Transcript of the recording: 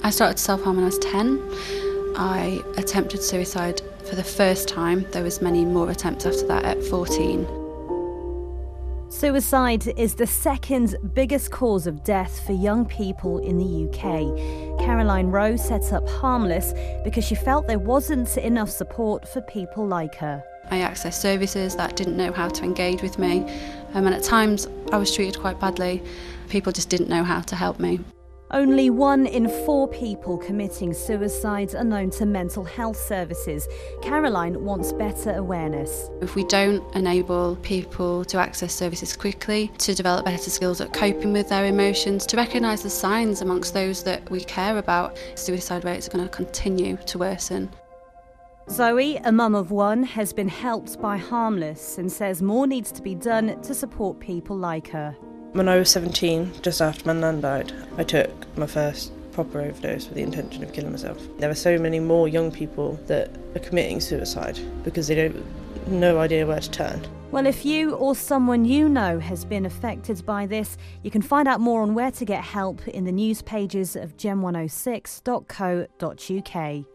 I started self-harm when I was 10. I attempted suicide for the first time. There was many more attempts after that at 14. Suicide is the second biggest cause of death for young people in the UK. Caroline Rowe set up Harmless because she felt there wasn't enough support for people like her. I accessed services that didn't know how to engage with me, and at times I was treated quite badly. People just didn't know how to help me. Only 1 in 4 people committing suicide are known to mental health services. Caroline wants better awareness. If we don't enable people to access services quickly, to develop better skills at coping with their emotions, to recognise the signs amongst those that we care about, suicide rates are going to continue to worsen. Zoe, a mum of 1, has been helped by Harmless and says more needs to be done to support people like her. When I was 17, just after my nan died, I took my first proper overdose with the intention of killing myself. There are so many more young people that are committing suicide because they don't no idea where to turn. Well, if you or someone you know has been affected by this, you can find out more on where to get help in the news pages of gem106.co.uk.